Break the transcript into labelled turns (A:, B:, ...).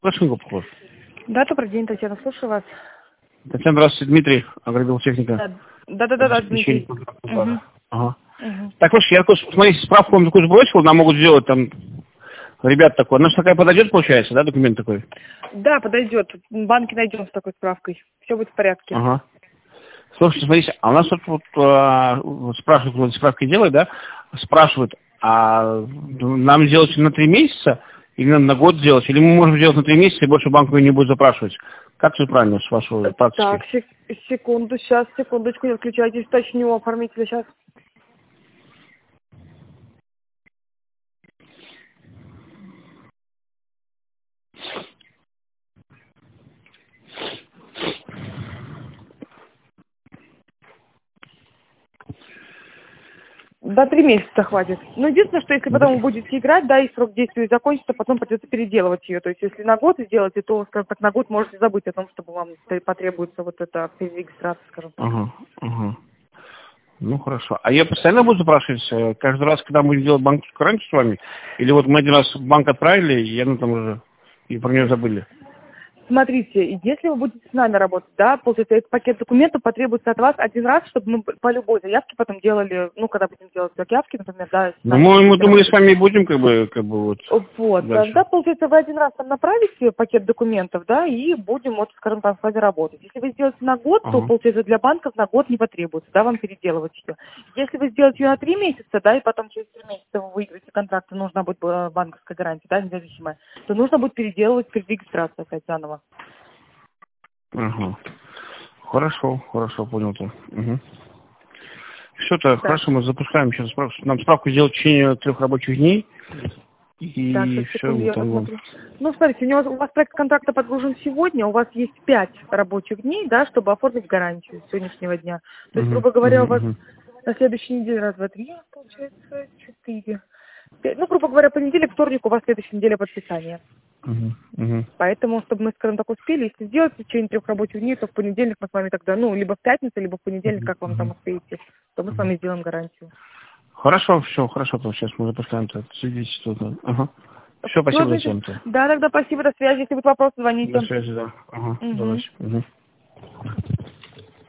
A: Лошенко похож.
B: Да, добрый день, Татьяна, слушаю вас.
A: Татьяна, здравствуйте, Дмитрий, агробиотехника.
B: Да, Дмитрий.
A: Ага. Так, слушай, я, смотрите, справку вам такую сбросил, нам могут сделать там ребят такой. Она же такая подойдет, получается, да, документ такой?
B: Да, подойдет. Банки найдем с такой справкой. Все будет в порядке.
A: Ага. Слушайте, смотрите, а у нас вот спрашивают, вот справки делают, да, спрашивают, а нам сделать на 3 месяца или надо на год сделать, или мы можем сделать на 3 месяца и больше банк не будет запрашивать? Как все правильно с вашего практики?
B: Так, секунду, сейчас, секундочку, не отключайтесь, уточню оформителя сейчас. До 3 месяца хватит. Но единственное, что если потом вы будете играть, да, и срок действия закончится, потом придется переделывать ее. То есть если на год сделаете, то, скажем так, на год можете забыть о том, чтобы вам потребуется вот эта перерегистрация, скажем так.
A: Ага. Ну, хорошо. А я постоянно буду запрашивать, каждый раз, когда мы будем делать банковскую гарантию с вами? Или вот мы один раз в банк отправили, и я там уже, и про нее забыли?
B: Смотрите, если вы будете с нами работать, да, получается, этот пакет документов потребуется от вас один раз, чтобы мы по любой заявке потом делали, ну, когда будем делать заявки, например, да.
A: Ну, мы думали, с вами будем, как бы вот.
B: Вот, тогда, получается, вы один раз там направите пакет документов, да, и будем, вот, скажем так, с вами работать. Если вы сделаете на год, то, получается, для банков на год не потребуется, да, вам переделывать ее. Если вы сделаете ее на 3 месяца, да, и потом через 3 месяца вы выиграете контракт, и нужна будет банковская гарантия, да, независимая, то нужно будет переделывать перерегистрацию опять заново.
A: Ага. Хорошо, понял-то. Все-то, хорошо, мы запускаем сейчас справку. Нам справку сделать в течение 3 рабочих дней. И
B: так,
A: все.
B: Ну, смотрите, у вас проект контракта подгружен сегодня, у вас есть 5 рабочих дней, да, чтобы оформить гарантию с сегодняшнего дня. То есть, грубо говоря, у вас на следующей неделе раз, два, три, получается, 4. 5. Ну, грубо говоря, понедельник, вторник у вас следующая неделя подписания. Поэтому, чтобы мы, скажем так, успели, если сделать в течение 3 рабочих дней, то в понедельник мы с вами тогда, ну, либо в пятницу, либо в понедельник, как вам там успеете, то мы с вами сделаем гарантию.
A: Хорошо, то сейчас мы запускаем это. Следите тут. Все, спасибо за тему.
B: Да, тогда спасибо, до связи. Если будут вопросы, звоните.
A: До связи, да. Давай.